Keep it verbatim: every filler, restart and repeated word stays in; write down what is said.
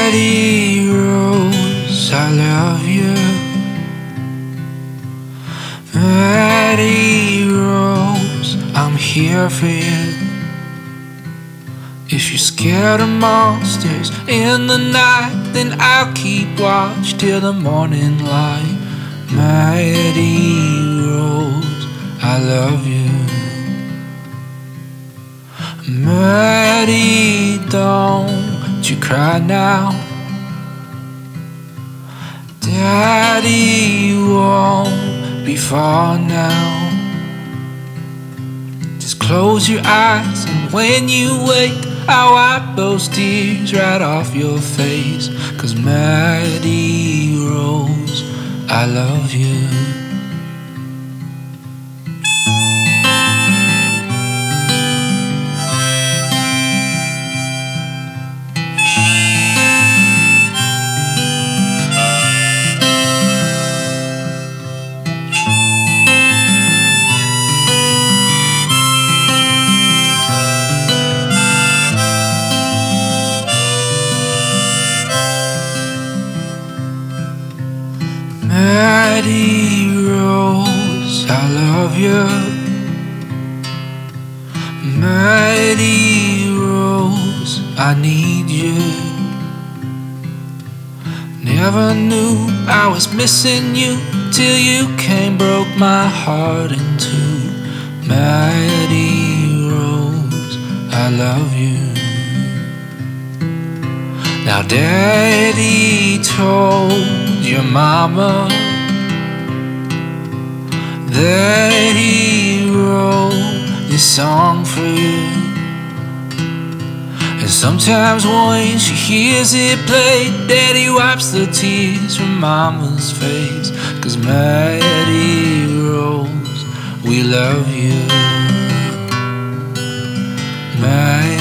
Maddie Rose, I love you. Maddie Rose, I'm here for you. If you're scared of monsters in the night, then I'll keep watch till the morning light. Maddie Rose, I love you. Maddie, don't you cry now. Daddy won't be far now. Just close your eyes, and when you wake, I'll wipe those tears right off your face. 'Cause Maddie Rose, I love you. Maddie Rose, I love you. Maddie Rose, I need you. Never knew I was missing you till you came, broke my heart in two. Maddie Rose, I love you. Now Daddy told your mama that he wrote this song for you. And sometimes when she hears it play, Daddy wipes the tears from Mama's face. 'Cause Maddie Rose, we love you. Maddie